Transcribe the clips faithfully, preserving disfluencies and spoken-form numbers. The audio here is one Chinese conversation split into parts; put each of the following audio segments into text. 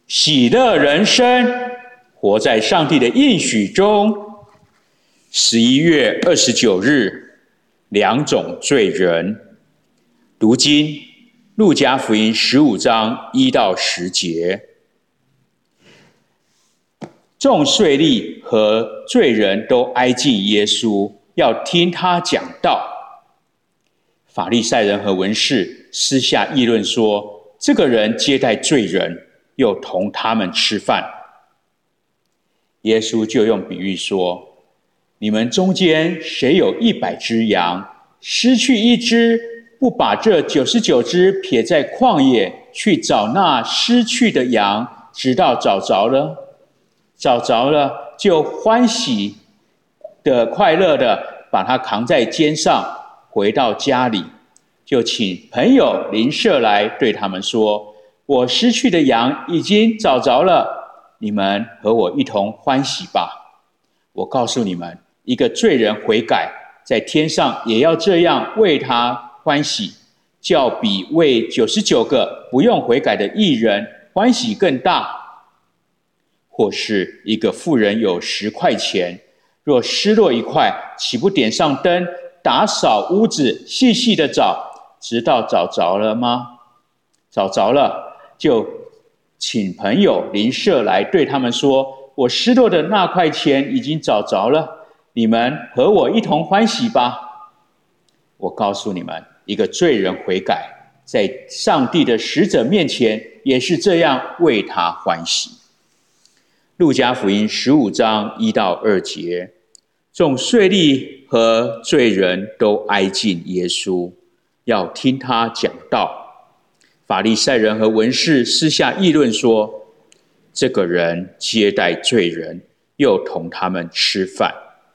喜乐人生，活在上帝的应许中。十一月二十九日，两种罪人。读经，路加福音十五章一到十节。众税吏和罪人都挨近耶稣，要听他讲道。法利赛人和文士私下议论说，这个人接待罪人，又同他们吃饭。耶稣就用比喻说，你们中间谁有一百只羊，失去一只，不把这九十九只撇在旷野，去找那失去的羊，直到找着了？找着了，就欢喜的、快乐的把它扛在肩上，回到家里，就请朋友邻舍来，对他们说，我失去的羊已经找着了，你们和我一同欢喜吧。我告诉你们，一个罪人悔改，在天上也要这样为他欢喜，较比为九十九个不用悔改的义人欢喜更大。或是一个妇人有十块钱，若失落一块，岂不点上灯，打扫屋子，细细的找，直到找着了吗？找着了，就请朋友邻舍来，对他们说，我失落的那块钱已经找着了，你们和我一同欢喜吧。我告诉你们，一个罪人悔改，在上帝的使者面前也是这样为他欢喜。路加福音十五章一到二节，众税吏和罪人都挨近耶稣，要听他讲道。法利赛人和文士私下议论说，这个人接待罪人，又同他们吃饭。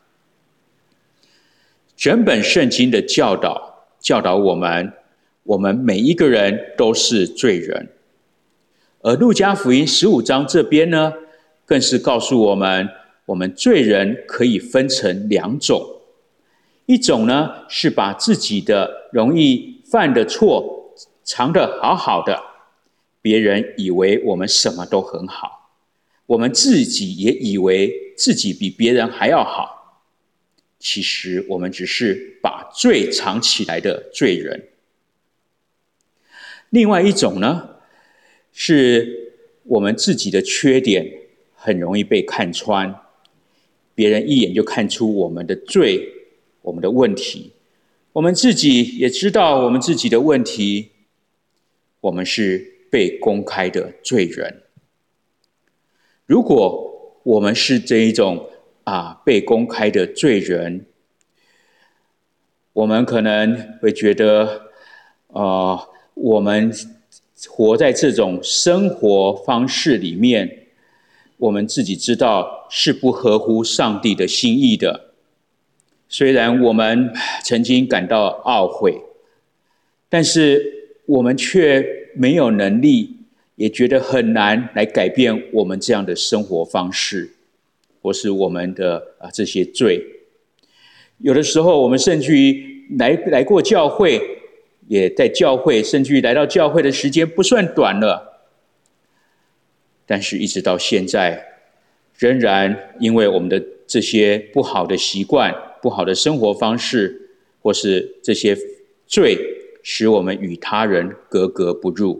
整本圣经的教导教导我们，我们每一个人都是罪人。而路加福音十五章这边呢，更是告诉我们，我们罪人可以分成两种。一种呢，是把自己的容易犯的错藏得好好的，别人以为我们什么都很好，我们自己也以为自己比别人还要好，其实我们只是把罪藏起来的罪人。另外一种呢，是我们自己的缺点很容易被看穿，别人一眼就看出我们的罪，我们的问题，我们自己也知道我们自己的问题，我们是被公开的罪人。如果我们是这一种啊被公开的罪人，我们可能会觉得，呃，我们活在这种生活方式里面，我们自己知道是不合乎上帝的心意的。虽然我们曾经感到懊悔，但是我们却没有能力，也觉得很难来改变我们这样的生活方式，或是我们的啊这些罪。有的时候我们甚至于来来过教会，也在教会，甚至于来到教会的时间不算短了，但是一直到现在，仍然因为我们的这些不好的习惯、不好的生活方式，或是这些罪，使我们与他人格格不入。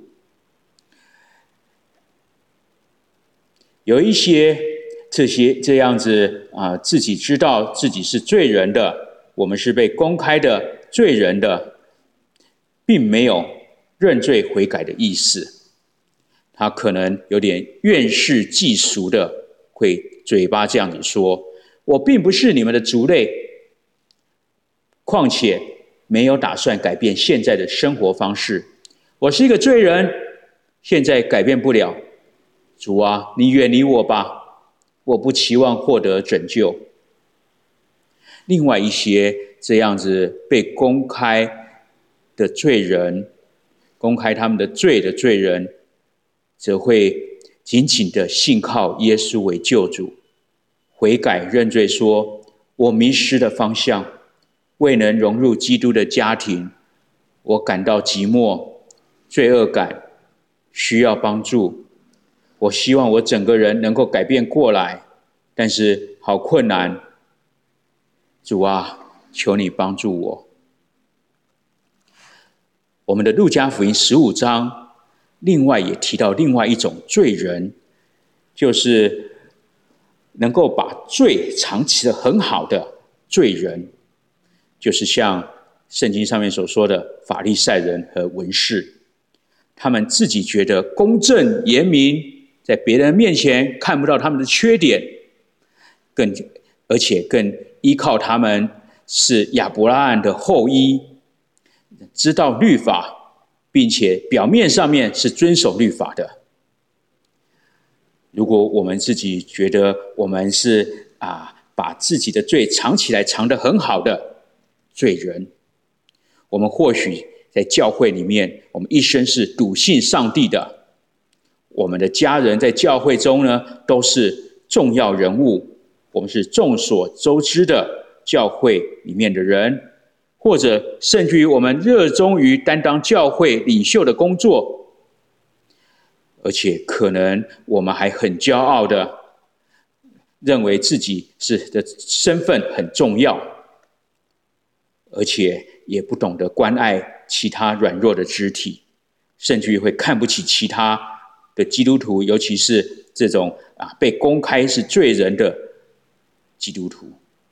有一些这些这样子啊，自己知道自己是罪人的，我们是被公开的罪人的，并没有认罪悔改的意思。他可能有点怨世嫉俗的，会嘴巴这样子说，我并不是你们的族类，况且没有打算改变现在的生活方式，我是一个罪人，现在改变不了，主啊，你远离我吧，我不期望获得拯救。另外一些这样子被公开的罪人，公开他们的罪的罪人，则会紧紧的信靠耶稣为救主，悔改认罪说，我迷失了方向，未能融入基督的家庭，我感到寂寞、罪恶感，需要帮助， 我希望我整个人能够改变过来，但是好困难。主啊，求你帮助我。我们的路加福音十五章另外也提到另外一种罪人，就是能够把罪藏起得很好的罪人，就是像圣经上面所说的法利赛人和文士。他们自己觉得公正严明，在别人面前看不到他们的缺点，更而且更依靠他们是亚伯拉罕的后裔，知道律法，并且表面上面是遵守律法的。如果我们自己觉得我们是啊，把自己的罪藏起来，藏得很好的罪人，我们或许在教会里面，我们一生是笃信上帝的，我们的家人在教会中呢都是重要人物，我们是众所周知的教会里面的人，或者甚至于我们热衷于担当教会领袖的工作，而且可能我们还很骄傲的认为自己是的身份很重要，而且也不懂得关爱其他软弱的肢体，甚至于会看不起其他的基督徒，尤其是这种啊被公开是罪人的基督徒。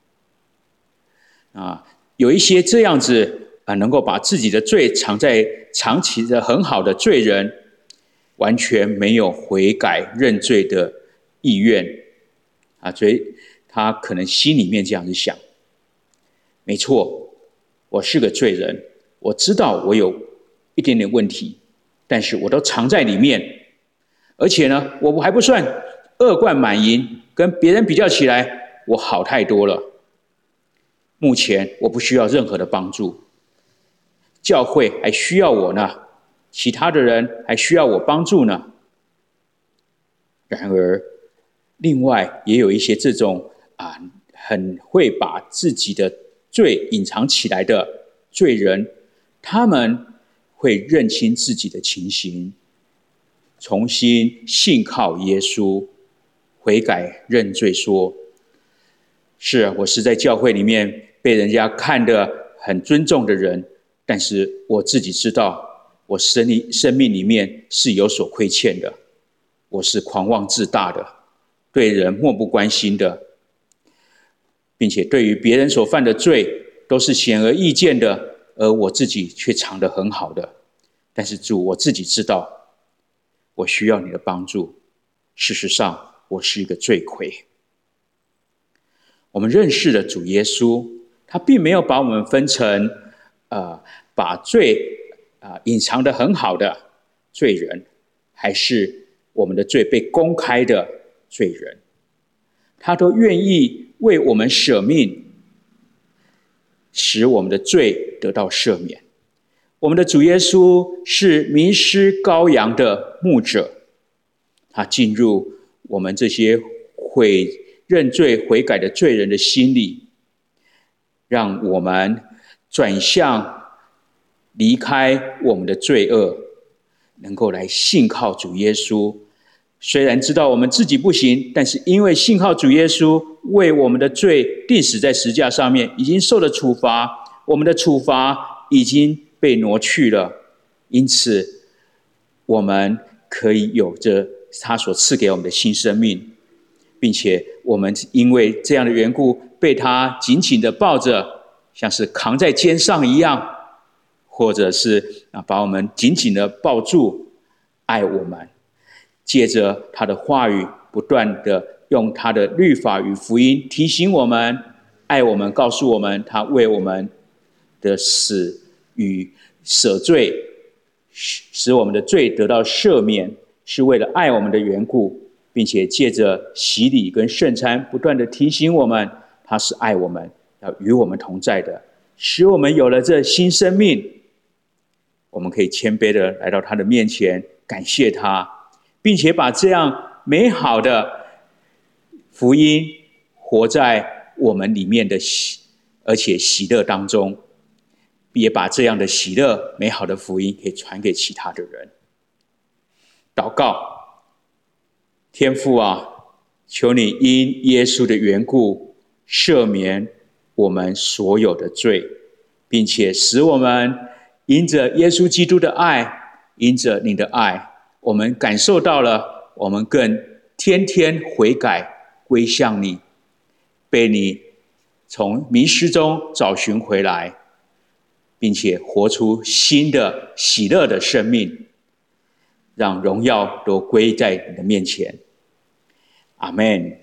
啊，有一些这样子啊，能够把自己的罪藏在藏起的很好的罪人，完全没有悔改认罪的意愿啊，所以他可能心里面这样子想：没错，我是个罪人，我知道我有一点点问题，但是我都藏在里面，而且呢，我还不算恶贯满盈，跟别人比较起来，我好太多了。目前我不需要任何的帮助，教会还需要我呢，其他的人还需要我帮助呢。然而，另外也有一些这种啊，很会把自己的罪隐藏起来的罪人，他们会认清自己的情形，重新信靠耶稣，悔改认罪，说：是啊，我是在教会里面被人家看得很尊重的人，但是我自己知道，我生命生命里面是有所亏欠的，我是狂妄自大的，对人漠不关心的，并且对于别人所犯的罪都是显而易见的，而我自己却藏得很好的。但是主，我自己知道，我需要你的帮助。事实上，我是一个罪魁。我们认识的主耶稣，他并没有把我们分成呃，把罪啊、呃、隐藏得很好的罪人，还是我们的罪被公开的罪人，他都愿意为我们舍命，使我们的罪得到赦免。我们的主耶稣是迷失羔羊的牧者，他进入我们这些会认罪悔改的罪人的心里，让我们转向离开我们的罪恶，能够来信靠主耶稣。虽然知道我们自己不行，但是因为信靠主耶稣为我们的罪钉死在十字架上面，已经受了处罚，我们的处罚已经被挪去了，因此我们可以有着他所赐给我们的新生命，并且我们因为这样的缘故被他紧紧的抱着，像是扛在肩上一样，或者是把我们紧紧的抱住，爱我们。借着他的话语，不断的用他的律法与福音提醒我们，爱我们，告诉我们他为我们的死与赦罪，使我们的罪得到赦免，是为了爱我们的缘故，并且借着洗礼跟圣餐不断的提醒我们，他是爱我们，要与我们同在的，使我们有了这新生命，我们可以谦卑的来到他的面前，感谢他，并且把这样美好的福音活在我们里面的喜，而且喜乐当中，也把这样的喜乐美好的福音可以传给其他的人。祷告， 天父啊，求你因耶稣的缘故赦免我们所有的罪，并且使我们因着耶稣基督的爱，因着你的爱，我们感受到了，我们更天天悔改归向你，被你从迷失中找寻回来，并且活出新的喜乐的生命，让荣耀都归在你的面前。阿们。